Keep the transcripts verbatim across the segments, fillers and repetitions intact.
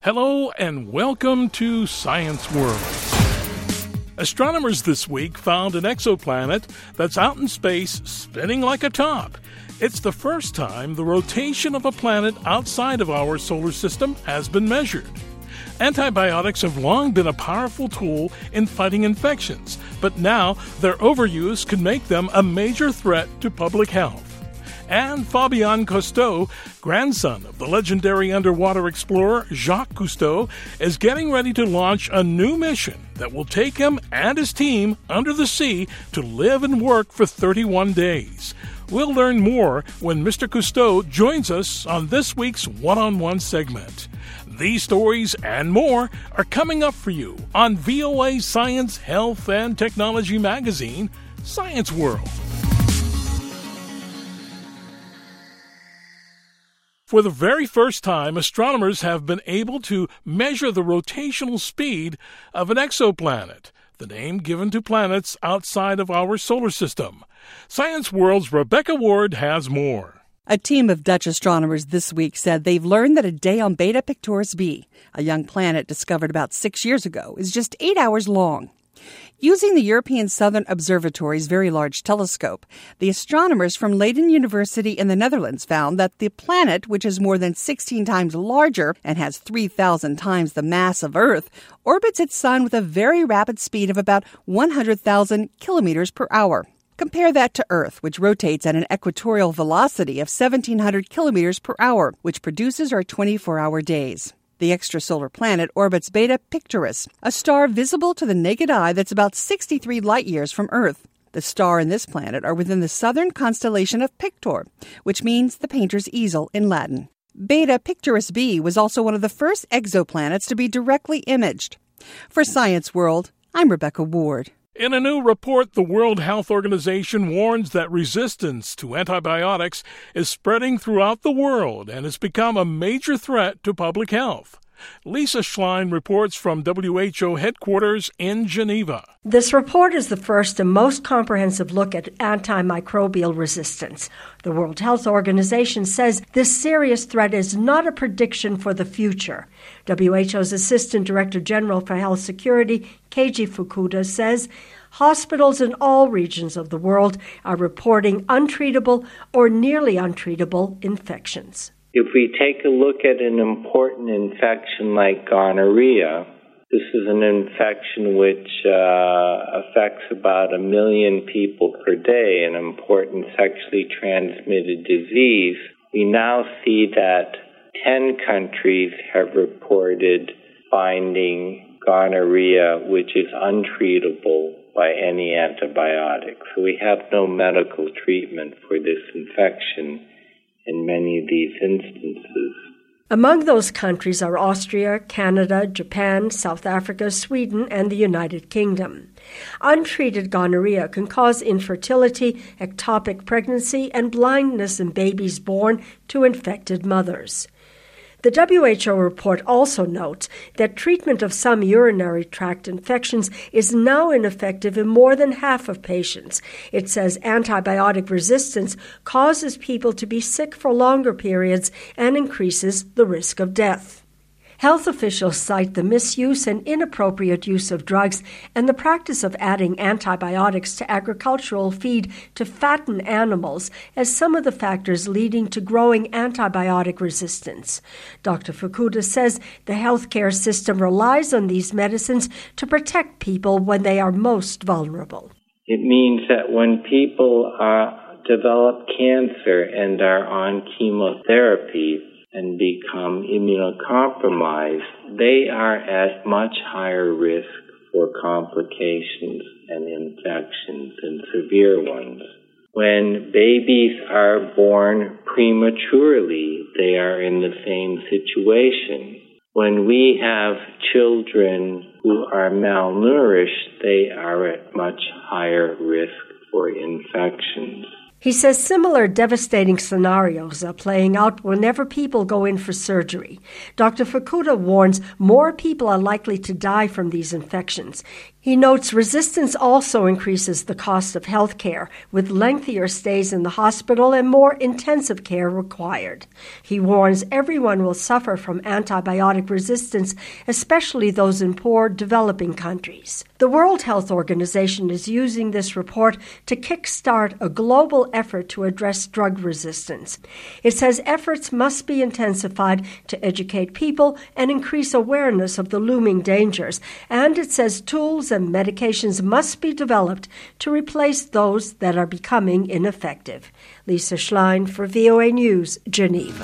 Hello and welcome to Science World. Astronomers this week found an exoplanet that's out in space spinning like a top. It's the first time the rotation of a planet outside of our solar system has been measured. Antibiotics have long been a powerful tool in fighting infections, but now their overuse can make them a major threat to public health. And Fabien Cousteau, grandson of the legendary underwater explorer Jacques Cousteau, is getting ready to launch a new mission that will take him and his team under the sea to live and work for thirty-one days. We'll learn more when Mister Cousteau joins us on this week's one-on-one segment. These stories and more are coming up for you on V O A Science, Health, and Technology magazine, Science World. For the very first time, astronomers have been able to measure the rotational speed of an exoplanet, the name given to planets outside of our solar system. Science World's Rebecca Ward has more. A team of Dutch astronomers this week said they've learned that a day on Beta Pictoris b, a young planet discovered about six years ago, is just eight hours long. Using the European Southern Observatory's Very Large Telescope, the astronomers from Leiden University in the Netherlands found that the planet, which is more than sixteen times larger and has three thousand times the mass of Earth, orbits its sun with a very rapid speed of about one hundred thousand kilometers per hour. Compare that to Earth, which rotates at an equatorial velocity of seventeen hundred kilometers per hour, which produces our twenty-four hour days. The extrasolar planet orbits Beta Pictoris, a star visible to the naked eye that's about sixty-three light-years from Earth. The star and this planet are within the southern constellation of Pictor, which means the painter's easel in Latin. Beta Pictoris b was also one of the first exoplanets to be directly imaged. For Science World, I'm Rebecca Ward. In a new report, the World Health Organization warns that resistance to antibiotics is spreading throughout the world and has become a major threat to public health. Lisa Schlein reports from W H O headquarters in Geneva. This report is the first and most comprehensive look at antimicrobial resistance. The World Health Organization says this serious threat is not a prediction for the future. W H O's Assistant Director General for Health Security, Keiji Fukuda, says hospitals in all regions of the world are reporting untreatable or nearly untreatable infections. If we take a look at an important infection like gonorrhea, this is an infection which uh, affects about a million people per day, an important sexually transmitted disease. We now see that ten countries have reported finding gonorrhea which is untreatable by any antibiotic. So we have no medical treatment for this infection in many of these instances. Among those countries are Austria, Canada, Japan, South Africa, Sweden, and the United Kingdom. Untreated gonorrhea can cause infertility, ectopic pregnancy, and blindness in babies born to infected mothers. The W H O report also notes that treatment of some urinary tract infections is now ineffective in more than half of patients. It says antibiotic resistance causes people to be sick for longer periods and increases the risk of death. Health officials cite the misuse and inappropriate use of drugs and the practice of adding antibiotics to agricultural feed to fatten animals as some of the factors leading to growing antibiotic resistance. Doctor Fukuda says the healthcare system relies on these medicines to protect people when they are most vulnerable. It means that when people uh, develop cancer and are on chemotherapy and become immunocompromised, they are at much higher risk for complications and infections and severe ones. When babies are born prematurely, they are in the same situation. When we have children who are malnourished, they are at much higher risk for infections. He says similar devastating scenarios are playing out whenever people go in for surgery. Doctor Fukuda warns more people are likely to die from these infections. He notes resistance also increases the cost of health care, with lengthier stays in the hospital and more intensive care required. He warns everyone will suffer from antibiotic resistance, especially those in poor developing countries. The World Health Organization is using this report to kickstart a global effort to address drug resistance. It says efforts must be intensified to educate people and increase awareness of the looming dangers, and it says tools and medications must be developed to replace those that are becoming ineffective. Lisa Schlein for V O A News, Geneva.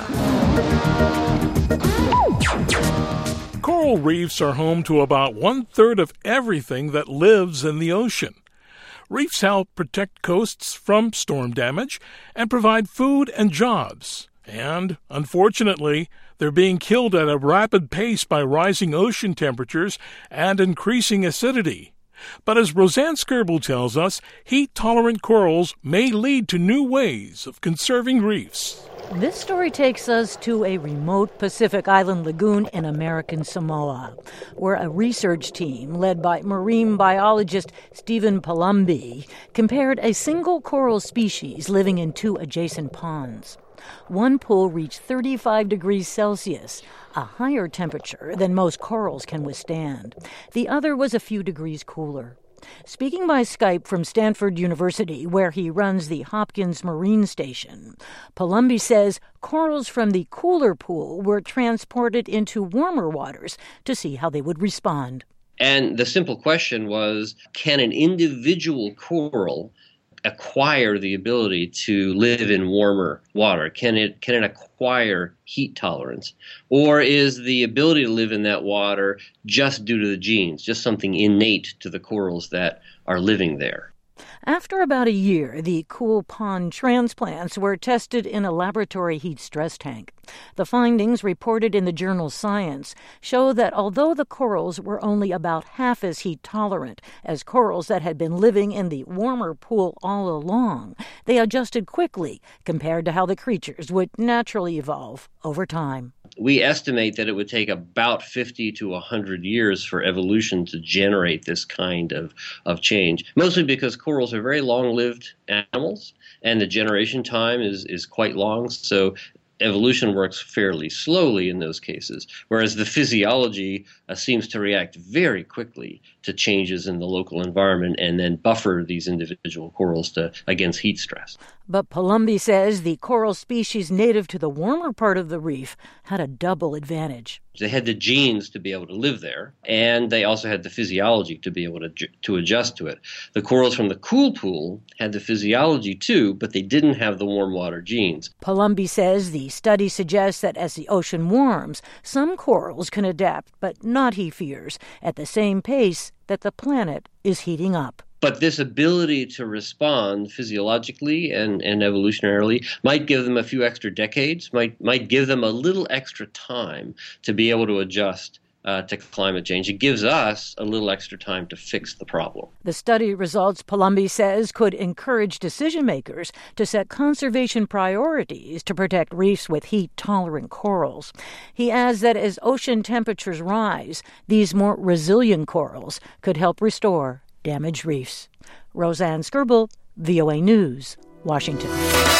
Coral reefs are home to about one-third of everything that lives in the ocean. Reefs help protect coasts from storm damage and provide food and jobs. And, unfortunately, they're being killed at a rapid pace by rising ocean temperatures and increasing acidity. But as Roseanne Skirble tells us, heat-tolerant corals may lead to new ways of conserving reefs. This story takes us to a remote Pacific island lagoon in American Samoa, where a research team led by marine biologist Stephen Palumbi compared a single coral species living in two adjacent ponds. One pool reached thirty-five degrees Celsius, a higher temperature than most corals can withstand. The other was a few degrees cooler. Speaking by Skype from Stanford University, where he runs the Hopkins Marine Station, Palumbi says corals from the cooler pool were transported into warmer waters to see how they would respond. And the simple question was, can an individual coral acquire the ability to live in warmer water? Can it can it acquire heat tolerance? Or is the ability to live in that water just due to the genes, just something innate to the corals that are living there? After about a year, the cool pond transplants were tested in a laboratory heat stress tank. The findings, reported in the journal Science, show that although the corals were only about half as heat tolerant as corals that had been living in the warmer pool all along, they adjusted quickly compared to how the creatures would naturally evolve over time. We estimate that it would take about fifty to one hundred years for evolution to generate this kind of, of change, mostly because corals are very long-lived animals, and the generation time is, is quite long, so evolution works fairly slowly in those cases, whereas the physiology uh, seems to react very quickly to changes in the local environment and then buffer these individual corals to, against heat stress. But Palumbi says the coral species native to the warmer part of the reef had a double advantage. They had the genes to be able to live there, and they also had the physiology to be able to, to adjust to it. The corals from the cool pool had the physiology too, but they didn't have the warm water genes. Palumbi says the study suggests that as the ocean warms, some corals can adapt, but not, he fears, at the same pace that the planet is heating up. But this ability to respond physiologically and, and evolutionarily might give them a few extra decades, might might give them a little extra time to be able to adjust uh, to climate change. It gives us a little extra time to fix the problem. The study results, Palumbi says, could encourage decision makers to set conservation priorities to protect reefs with heat-tolerant corals. He adds that as ocean temperatures rise, these more resilient corals could help restore damaged reefs. Roseanne Skirble, V O A News, Washington.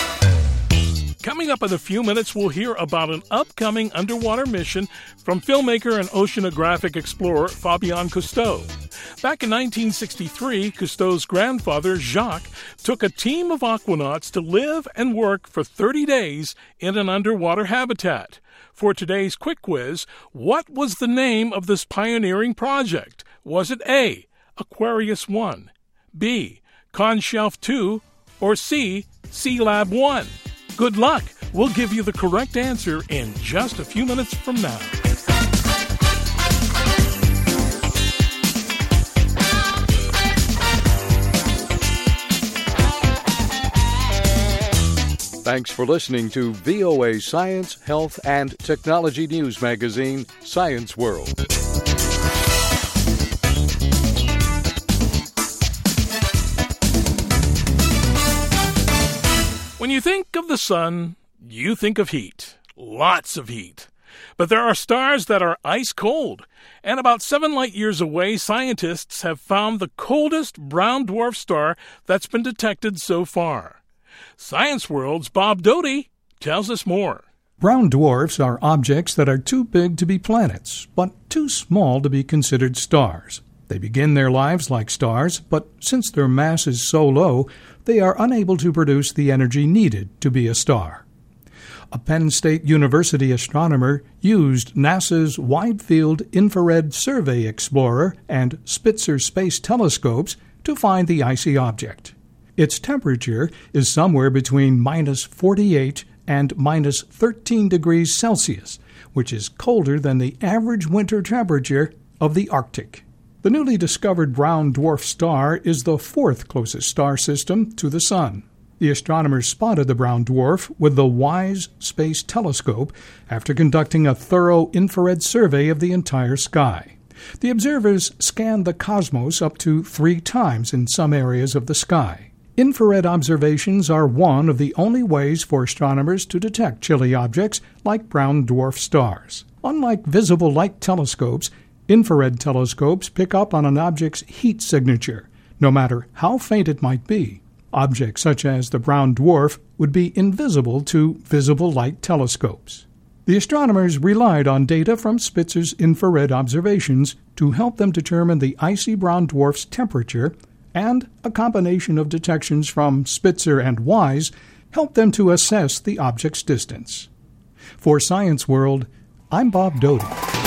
Coming up in a few minutes, we'll hear about an upcoming underwater mission from filmmaker and oceanographic explorer Fabien Cousteau. Back in nineteen sixty-three, Cousteau's grandfather, Jacques, took a team of aquanauts to live and work for thirty days in an underwater habitat. For today's quick quiz, what was the name of this pioneering project? Was it A, Aquarius one, B, Conshelf two, or C, Sea Lab one? Good luck! We'll give you the correct answer in just a few minutes from now. Thanks for listening to V O A Science, Health, and Technology News Magazine, Science World. When you think of the sun, you think of heat. Lots of heat. But there are stars that are ice cold. And about seven light years away, scientists have found the coldest brown dwarf star that's been detected so far. Science World's Bob Doty tells us more. Brown dwarfs are objects that are too big to be planets, but too small to be considered stars. They begin their lives like stars, but since their mass is so low, they are unable to produce the energy needed to be a star. A Penn State University astronomer used NASA's Wide Field Infrared Survey Explorer and Spitzer Space Telescopes to find the icy object. Its temperature is somewhere between minus forty-eight and minus thirteen degrees Celsius, which is colder than the average winter temperature of the Arctic. The newly discovered brown dwarf star is the fourth closest star system to the Sun. The astronomers spotted the brown dwarf with the WISE Space Telescope after conducting a thorough infrared survey of the entire sky. The observers scanned the cosmos up to three times in some areas of the sky. Infrared observations are one of the only ways for astronomers to detect chilly objects like brown dwarf stars. Unlike visible light telescopes, infrared telescopes pick up on an object's heat signature, no matter how faint it might be. Objects such as the brown dwarf would be invisible to visible light telescopes. The astronomers relied on data from Spitzer's infrared observations to help them determine the icy brown dwarf's temperature, and a combination of detections from Spitzer and WISE helped them to assess the object's distance. For Science World, I'm Bob Doty.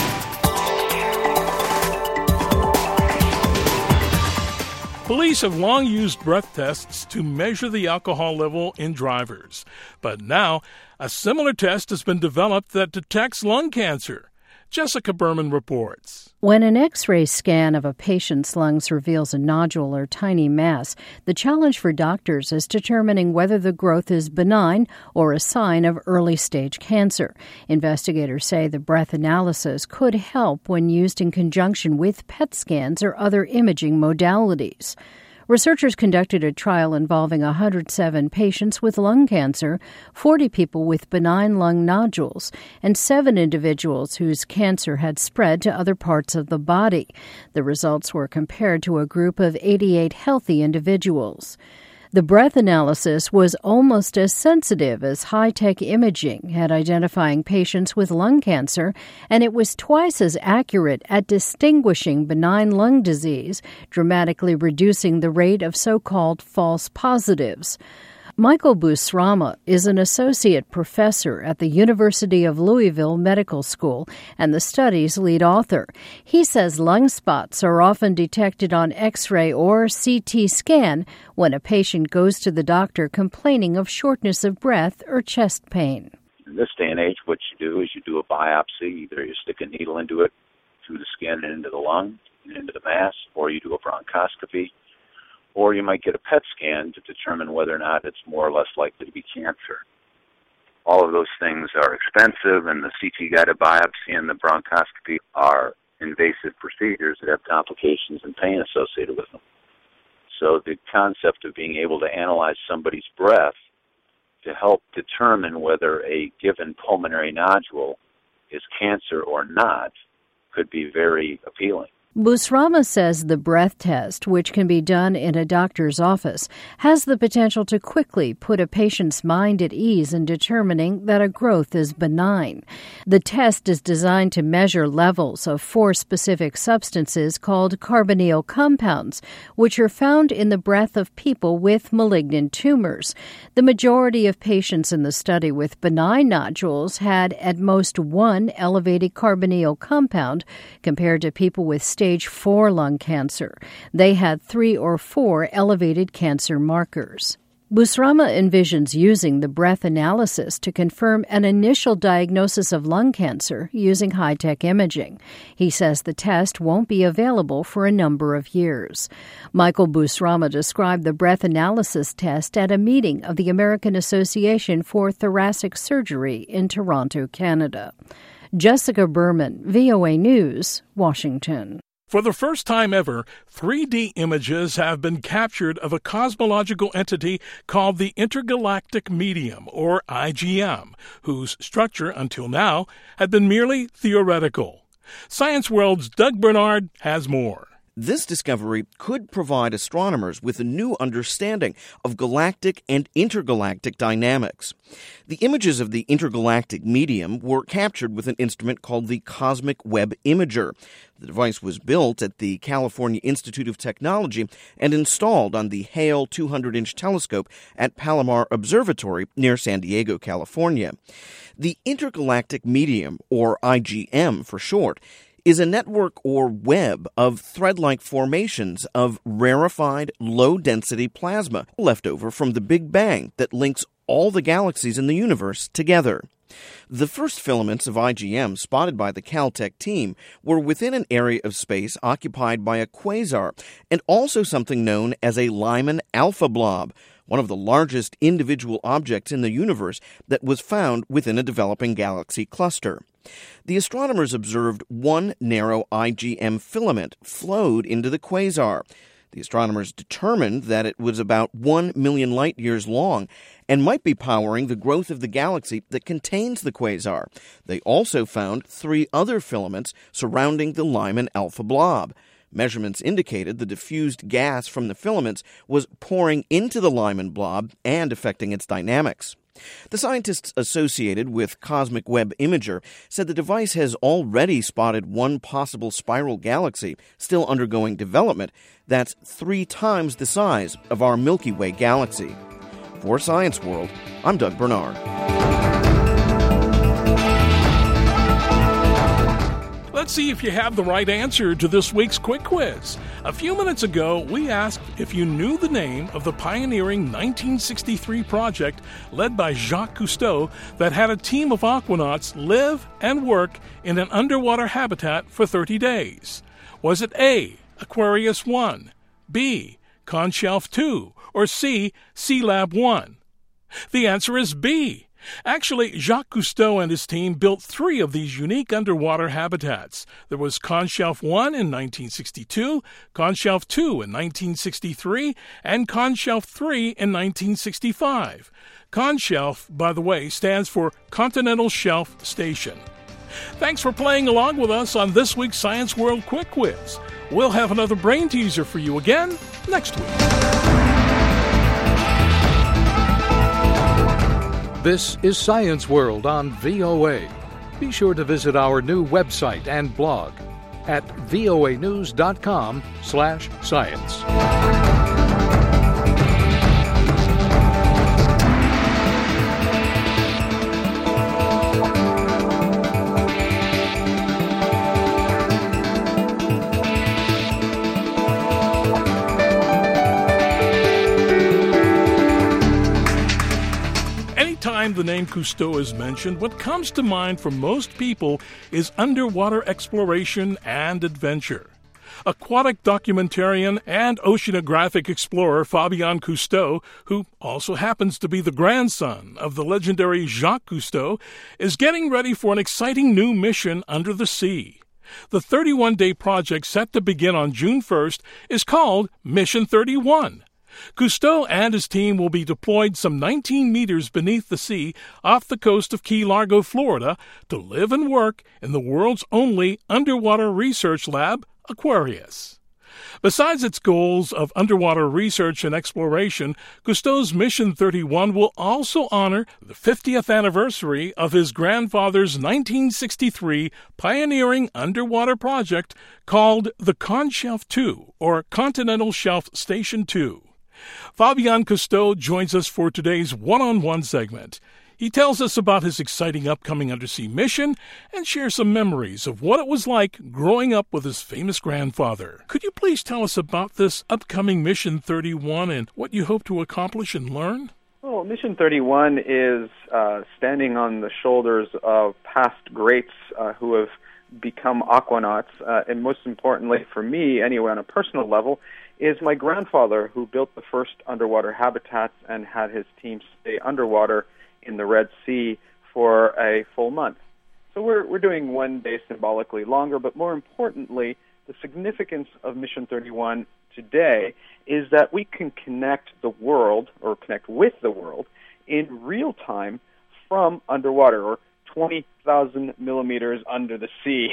Police have long used breath tests to measure the alcohol level in drivers. But now, a similar test has been developed that detects lung cancer. Jessica Berman reports. When an X-ray scan of a patient's lungs reveals a nodule or tiny mass, the challenge for doctors is determining whether the growth is benign or a sign of early-stage cancer. Investigators say the breath analysis could help when used in conjunction with P E T scans or other imaging modalities. Researchers conducted a trial involving one hundred seven patients with lung cancer, forty people with benign lung nodules, and seven individuals whose cancer had spread to other parts of the body. The results were compared to a group of eighty-eight healthy individuals. The breath analysis was almost as sensitive as high-tech imaging at identifying patients with lung cancer, and it was twice as accurate at distinguishing benign lung disease, dramatically reducing the rate of so-called false positives. Michael Busrama is an associate professor at the University of Louisville Medical School and the study's lead author. He says lung spots are often detected on X-ray or C T scan when a patient goes to the doctor complaining of shortness of breath or chest pain. In this day and age, what you do is you do a biopsy. Either you stick a needle into it through the skin and into the lung and into the mass, or you do a bronchoscopy. Or you might get a P E T scan to determine whether or not it's more or less likely to be cancer. All of those things are expensive, and the C T-guided biopsy and the bronchoscopy are invasive procedures that have complications and pain associated with them. So the concept of being able to analyze somebody's breath to help determine whether a given pulmonary nodule is cancer or not could be very appealing. Busrama says the breath test, which can be done in a doctor's office, has the potential to quickly put a patient's mind at ease in determining that a growth is benign. The test is designed to measure levels of four specific substances called carbonyl compounds, which are found in the breath of people with malignant tumors. The majority of patients in the study with benign nodules had at most one elevated carbonyl compound compared to people with stage four lung cancer. They had three or four elevated cancer markers. Busrama envisions using the breath analysis to confirm an initial diagnosis of lung cancer using high-tech imaging. He says the test won't be available for a number of years. Michael Busrama described the breath analysis test at a meeting of the American Association for Thoracic Surgery in Toronto, Canada. Jessica Berman, V O A News, Washington. For the first time ever, three D images have been captured of a cosmological entity called the Intergalactic Medium, or I G M, whose structure, until now, had been merely theoretical. Science World's Doug Bernard has more. This discovery could provide astronomers with a new understanding of galactic and intergalactic dynamics. The images of the intergalactic medium were captured with an instrument called the Cosmic Web Imager. The device was built at the California Institute of Technology and installed on the Hale two hundred inch telescope at Palomar Observatory near San Diego, California. The intergalactic medium, or I G M for short, is a network or web of thread-like formations of rarefied, low-density plasma left over from the Big Bang that links all the galaxies in the universe together. The first filaments of I G M spotted by the Caltech team were within an area of space occupied by a quasar and also something known as a Lyman alpha blob, one of the largest individual objects in the universe that was found within a developing galaxy cluster. The astronomers observed one narrow I G M filament flowed into the quasar. The astronomers determined that it was about one million light-years long and might be powering the growth of the galaxy that contains the quasar. They also found three other filaments surrounding the Lyman alpha blob. Measurements indicated the diffused gas from the filaments was pouring into the Lyman blob and affecting its dynamics. The scientists associated with Cosmic Web Imager said the device has already spotted one possible spiral galaxy still undergoing development that's three times the size of our Milky Way galaxy. For Science World, I'm Doug Bernard. Let's see if you have the right answer to this week's quick quiz. A few minutes ago, we asked if you knew the name of the pioneering nineteen sixty-three project led by Jacques Cousteau that had a team of aquanauts live and work in an underwater habitat for thirty days. Was it A, Aquarius one, B, Conshelf two, or C, Sealab one? The answer is B. Actually, Jacques Cousteau and his team built three of these unique underwater habitats. There was Conshelf one in nineteen sixty-two, Conshelf two in nineteen sixty-three, and Conshelf three in nineteen sixty-five. Conshelf, by the way, stands for Continental Shelf Station. Thanks for playing along with us on this week's Science World Quick Quiz. We'll have another brain teaser for you again next week. This is Science World on V O A. Be sure to visit our new website and blog at voanews.com slash science. Anytime the name Cousteau is mentioned, what comes to mind for most people is underwater exploration and adventure. Aquatic documentarian and oceanographic explorer Fabien Cousteau, who also happens to be the grandson of the legendary Jacques Cousteau, is getting ready for an exciting new mission under the sea. The thirty-one day project set to begin on June first is called Mission thirty-one. Cousteau and his team will be deployed some nineteen meters beneath the sea off the coast of Key Largo, Florida, to live and work in the world's only underwater research lab, Aquarius. Besides its goals of underwater research and exploration, Cousteau's Mission thirty-one will also honor the fiftieth anniversary of his grandfather's nineteen sixty-three pioneering underwater project called the Conshelf two, or Continental Shelf Station two. Fabien Cousteau joins us for today's one-on-one segment. He tells us about his exciting upcoming undersea mission and shares some memories of what it was like growing up with his famous grandfather. Could you please tell us about this upcoming Mission thirty-one and what you hope to accomplish and learn? Well, Mission thirty-one is uh, standing on the shoulders of past greats uh, who have become aquanauts, uh, and most importantly for me, anyway, on a personal level, is my grandfather, who built the first underwater habitats and had his team stay underwater in the Red Sea for a full month. So we're we're doing one day symbolically longer, but more importantly, the significance of Mission thirty-one today is that we can connect the world, or connect with the world, in real time from underwater, or twenty thousand millimeters under the sea.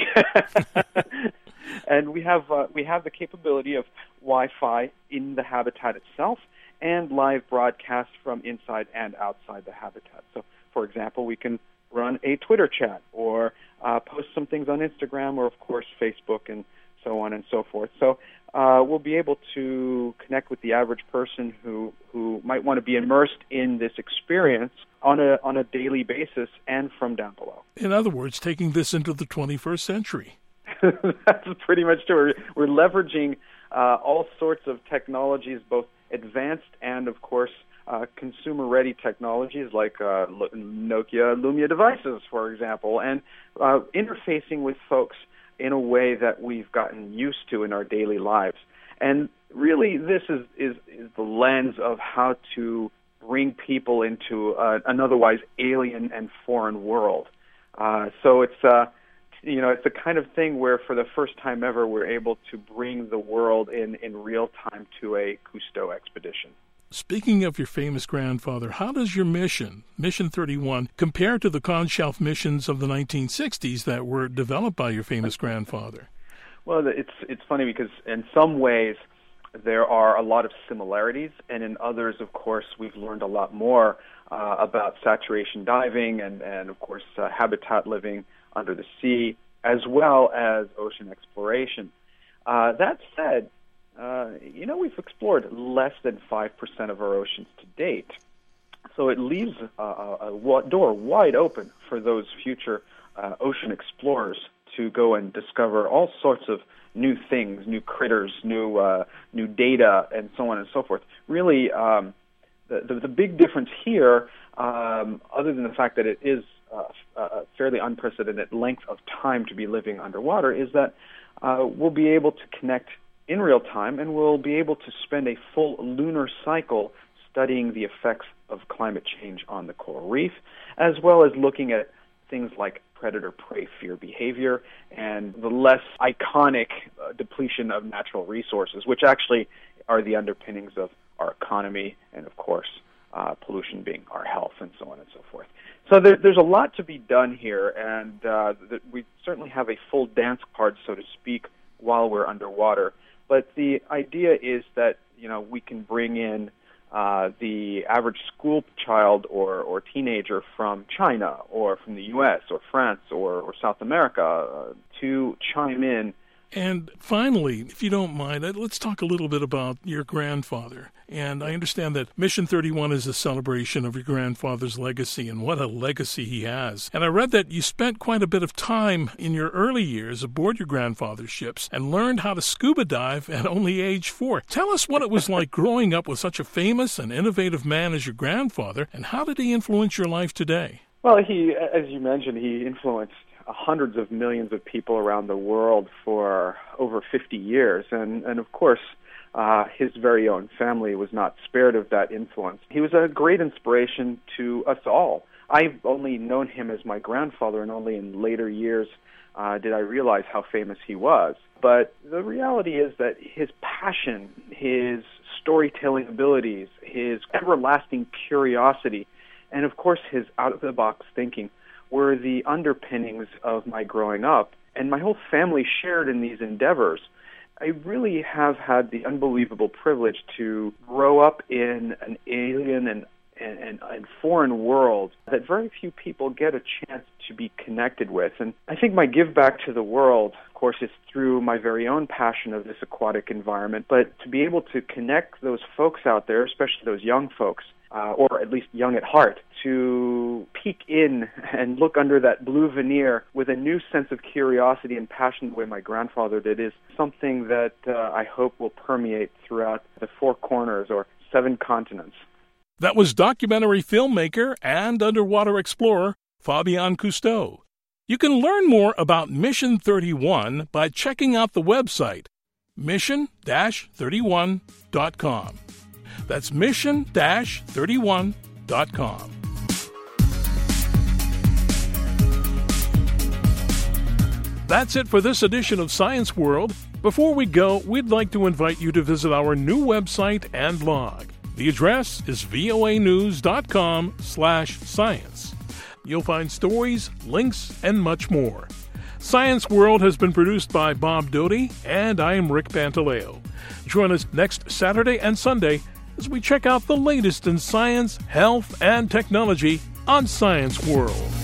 And we have uh, we have the capability of Wi-Fi in the habitat itself and live broadcasts from inside and outside the habitat. So, for example, we can run a Twitter chat or uh, post some things on Instagram or, of course, Facebook and so on and so forth. So uh, we'll be able to connect with the average person who, who might want to be immersed in this experience on a on a daily basis and from down below. In other words, taking this into the twenty-first century. That's pretty much true. We're, we're leveraging uh, all sorts of technologies, both advanced and, of course, uh, consumer-ready technologies like uh, Nokia Lumia devices, for example, and uh, interfacing with folks in a way that we've gotten used to in our daily lives. And really, this is, is, is the lens of how to bring people into uh, an otherwise alien and foreign world. Uh, so it's... Uh, You know, it's the kind of thing where for the first time ever we're able to bring the world in, in real time to a Cousteau expedition. Speaking of your famous grandfather, how does your mission, Mission thirty-one, compare to the Conshelf missions of the nineteen sixties that were developed by your famous grandfather? Well, it's it's funny because in some ways there are a lot of similarities, and in others, of course, we've learned a lot more uh, about saturation diving and, and of course, uh, habitat living under the sea, as well as ocean exploration. Uh, that said, uh, you know, we've explored less than five percent of our oceans to date. So it leaves a, a, a door wide open for those future uh, ocean explorers to go and discover all sorts of new things, new critters, new uh, new data, and so on and so forth. Really, um, the, the, the big difference here, um, other than the fact that it is Uh, a fairly unprecedented length of time to be living underwater, is that uh, we'll be able to connect in real time, and we'll be able to spend a full lunar cycle studying the effects of climate change on the coral reef, as well as looking at things like predator-prey fear behavior and the less iconic uh, depletion of natural resources, which actually are the underpinnings of our economy and, of course, uh, pollution being our health, and so on and so forth. So there, there's a lot to be done here, and uh, th- we certainly have a full dance card, so to speak, while we're underwater. But the idea is that, you know, we can bring in uh, the average school child or, or teenager from China or from the U S or France or, or South America uh, to chime in. And finally, if you don't mind, let's talk a little bit about your grandfather. And I understand that Mission thirty-one is a celebration of your grandfather's legacy, and what a legacy he has. And I read that you spent quite a bit of time in your early years aboard your grandfather's ships and learned how to scuba dive at only age four. Tell us what it was like growing up with such a famous and innovative man as your grandfather, and how did he influence your life today? Well, he, as you mentioned, he influenced hundreds of millions of people around the world for over fifty years. And, and of course, uh, his very own family was not spared of that influence. He was a great inspiration to us all. I've only known him as my grandfather, and only in later years uh, did I realize how famous he was. But the reality is that his passion, his storytelling abilities, his everlasting curiosity, and of course his out-of-the-box thinking were the underpinnings of my growing up, and my whole family shared in these endeavors. I really have had the unbelievable privilege to grow up in an alien and, and, and foreign world that very few people get a chance to be connected with. And I think my give back to the world, of course, is through my very own passion of this aquatic environment, but to be able to connect those folks out there, especially those young folks, Uh, or at least young at heart, to peek in and look under that blue veneer with a new sense of curiosity and passion the way my grandfather did is something that uh, I hope will permeate throughout the four corners or seven continents. That was documentary filmmaker and underwater explorer Fabien Cousteau. You can learn more about Mission thirty-one by checking out the website mission dash thirty-one dot com. That's mission dash thirty-one dot com. That's it for this edition of Science World. Before we go, we'd like to invite you to visit our new website and blog. The address is voanews.com slash science. You'll find stories, links, and much more. Science World has been produced by Bob Doty, and I am Rick Pantaleo. Join us next Saturday and Sunday as we check out the latest in science, health, and technology on Science World.